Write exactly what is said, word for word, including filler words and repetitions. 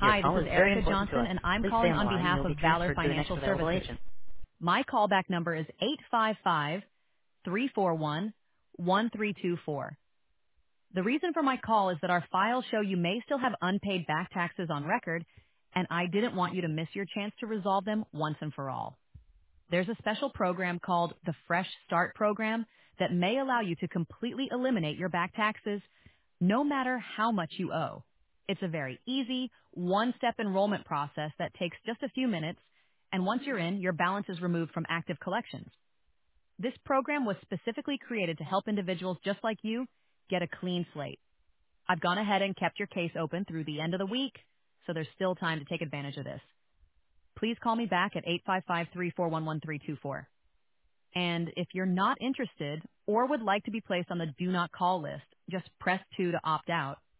Your Hi, this call is is very Erica important to Johnson, us. and I'm Please stay calling on the on line and behalf you'll of be Valor transferred to the next Financial available Services. agent. My callback number is eight five five, three four one, one three two four. The reason for my call is that our files show you may still have unpaid back taxes on record, and I didn't want you to miss your chance to resolve them once and for all. There's a special program called the Fresh Start Program that may allow you to completely eliminate your back taxes no matter how much you owe. It's a very easy, one-step enrollment process that takes just a few minutes, and once you're in, your balance is removed from active collections. This program was specifically created to help individuals just like you get a clean slate. I've gone ahead and kept your case open through the end of the week, so there's still time to take advantage of this. Please call me back at eight five five, three four one, one three two four. And if you're not interested or would like to be placed on the do not call list, just press two to opt out.